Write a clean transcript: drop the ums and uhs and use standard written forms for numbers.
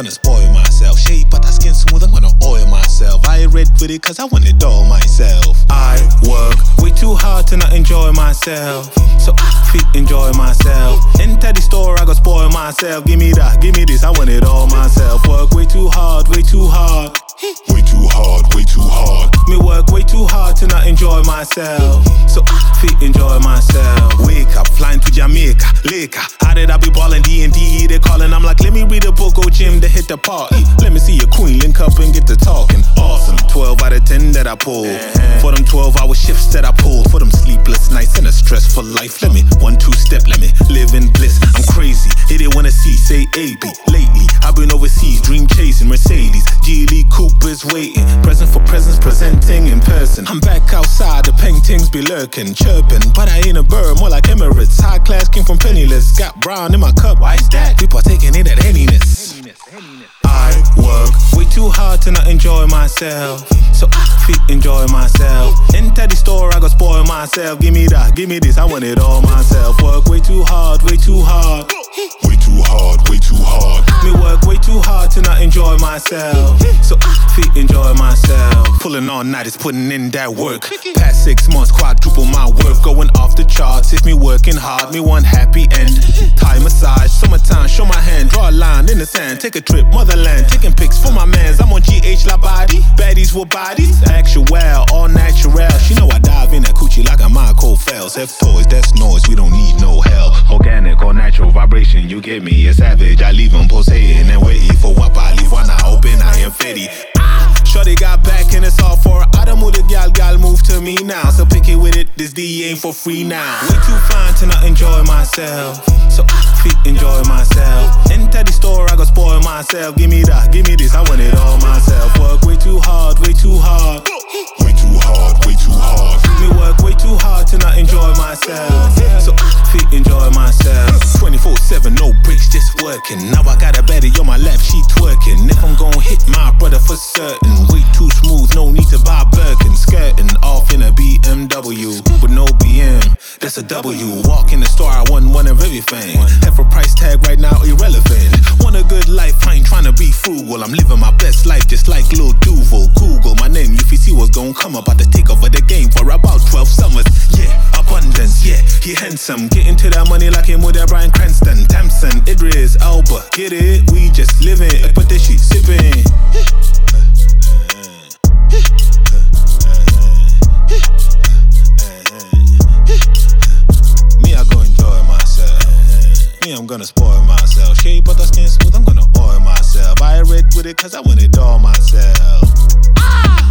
gonna spoil myself. Shape but that skin smooth, I'm gonna oil myself. I red with it cause I want it all myself. I work way too hard to not enjoy myself, so I fit enjoy myself. Enter the store, I go spoil myself. Give me that, give me this, I want it all myself. Work way too hard, way too hard. Way too hard, way too hard. Me work way too hard to not enjoy myself, so I fit enjoy myself. Wake up, flying to Jamaica, Laker. How did I be ballin' D&D? They calling, I'm like, let me read a book, go gym to hit the party. Let me see your queen, link up and get to talking. Awesome, 12 out of 10 that I pull. For them 12-hour shifts that I pull. For them sleepless nights and a stressful life. Let me 1-2 step, let me live in bliss. I'm crazy, hit it wanna see, say AB. Lately, I've been overseas, dream chasing, Mercedes. Geely Cooper's waiting, present for presents, presenting in person. I'm back outside, the paintings be lurking, chirping. But I ain't a bird, more like Emirates. High class, came from penniless. Got brown in my cup, why is that? People are taking it at henniness. I work way too hard to not enjoy myself, so I fit enjoy myself. Enter the store, I go spoil myself. Give me that, give me this, I want it all myself. Work way too hard, way too hard. Way too hard, way too hard. Me work way too hard to not enjoy myself, so I fit enjoy myself. Pulling all night is putting in that work. Past 6 months, quadruple my work. Going off the charts, if me working hard, me one happy end. Thai massage, summertime, show my hand. Draw a line in the sand, take a trip, motherland. Taking pics for my mans, I'm on GH La Body. Baddies with bodies, actual, all natural. She know I dive in that coochie like a Michael Phelps. F toys, that's noise, we don't need no hell. Organic or natural vibration, you get me. A savage, I leave them pulsating and waiting for what I leave one eye open, I am fetty. Shorty got back and it's all for her. I done move the gal move to me now. So pick it with it, this D ain't for free now. Way too fine to not enjoy myself, so I fit enjoy myself. Enter the store, I go spoil myself. Give me that, give me this, I want it all myself. Work way too hard, way too hard. Way too hard, way too hard. Me work way too hard to not enjoy myself, so I fit enjoy myself. 24/7, no breaks, just working. Now I got a baddie on my lap, she twerking. If I'm gon' hit my brother for certain, way too smooth, no need to buy Birkin. Skirting off in a BMW with no BM, that's a W. Walk in the store, I want one of everything. Have a price tag right now, irrelevant. Want a good life, I ain't tryna be frugal. I'm living my best life just like Lil Duval. Google my name, if you see what's gon' come. About to take over the game for about 12 summers. Yeah, abundance, yeah, he handsome. Get into that money like him with that Bryan Cranston. Tamsin, Idris, Elba, get it? We just living, but this shit sipping. Me, I go enjoy myself. Me, I'm gonna spoil myself. Shape but the skin smooth, I'm gonna oil myself. I red with it cause I want it all myself.